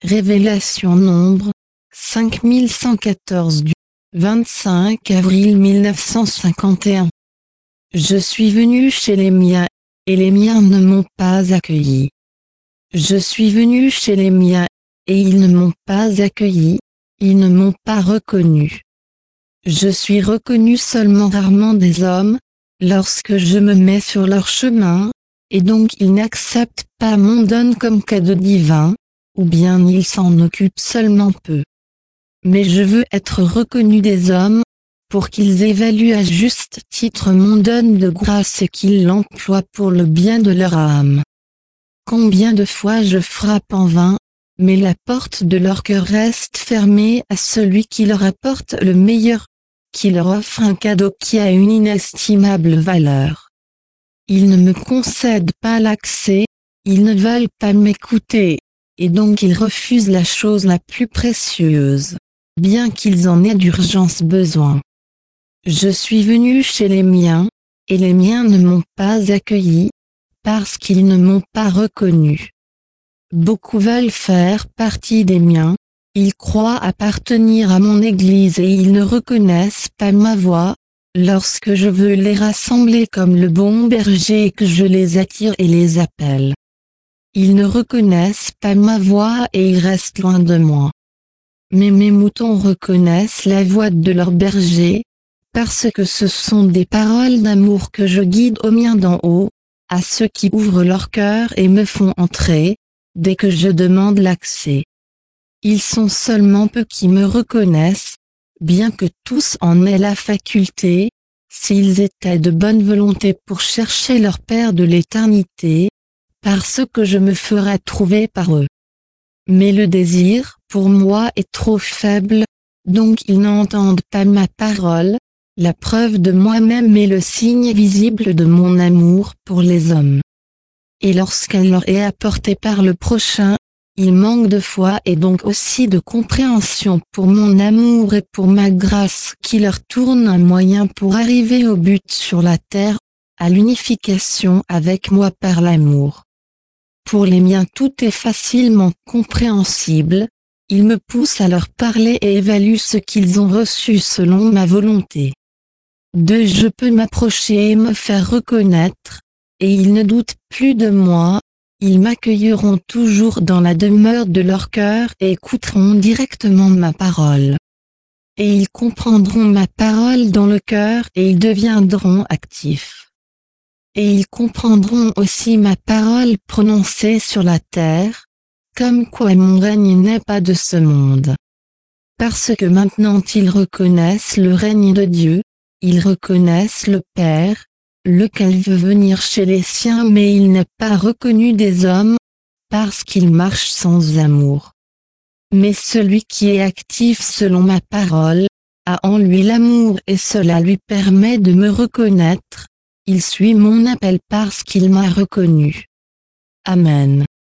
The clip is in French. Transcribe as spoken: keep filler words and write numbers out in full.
Révélation Nombre, cinq mille cent quatorze du vingt-cinq avril mille neuf cent cinquante et un. Je suis venu chez les miens, et les miens ne m'ont pas accueilli. Je suis venu chez les miens, et ils ne m'ont pas accueilli, ils ne m'ont pas reconnu. Je suis reconnu seulement rarement des hommes, lorsque je me mets sur leur chemin, et donc ils n'acceptent pas mon don comme cadeau divin, ou bien ils s'en occupent seulement peu. Mais je veux être reconnu des hommes, pour qu'ils évaluent à juste titre mon don de grâce et qu'ils l'emploient pour le bien de leur âme. Combien de fois je frappe en vain, mais la porte de leur cœur reste fermée à celui qui leur apporte le meilleur, qui leur offre un cadeau qui a une inestimable valeur. Ils ne me concèdent pas l'accès, ils ne veulent pas m'écouter, et donc ils refusent la chose la plus précieuse, bien qu'ils en aient d'urgence besoin. Je suis venu chez les miens, et les miens ne m'ont pas accueilli, parce qu'ils ne m'ont pas reconnu. Beaucoup veulent faire partie des miens, ils croient appartenir à mon Église et ils ne reconnaissent pas ma voix, lorsque je veux les rassembler comme le bon berger et que je les attire et les appelle. Ils ne reconnaissent pas ma voix et ils restent loin de moi. Mais mes moutons reconnaissent la voix de leur berger, parce que ce sont des paroles d'amour que je guide aux miens d'en haut, à ceux qui ouvrent leur cœur et me font entrer, dès que je demande l'accès. Ils sont seulement peu qui me reconnaissent, bien que tous en aient la faculté, s'ils étaient de bonne volonté pour chercher leur Père de l'éternité, parce que je me ferai trouver par eux. Mais le désir, pour moi, est trop faible, donc ils n'entendent pas ma parole, la preuve de moi-même est le signe visible de mon amour pour les hommes. Et lorsqu'elle leur est apportée par le prochain, ils manquent de foi et donc aussi de compréhension pour mon amour et pour ma grâce qui leur tourne un moyen pour arriver au but sur la terre, à l'unification avec moi par l'amour. Pour les miens tout est facilement compréhensible, ils me poussent à leur parler et évaluent ce qu'ils ont reçu selon ma volonté. De je peux m'approcher et me faire reconnaître, et ils ne doutent plus de moi, ils m'accueilleront toujours dans la demeure de leur cœur et écouteront directement ma parole. Et ils comprendront ma parole dans le cœur et ils deviendront actifs. Et ils comprendront aussi ma parole prononcée sur la terre, comme quoi mon règne n'est pas de ce monde. Parce que maintenant ils reconnaissent le règne de Dieu, ils reconnaissent le Père, lequel veut venir chez les siens mais il n'est pas reconnu des hommes, parce qu'il marche sans amour. Mais celui qui est actif selon ma parole, a en lui l'amour et cela lui permet de me reconnaître, il suit mon appel parce qu'il m'a reconnu. Amen.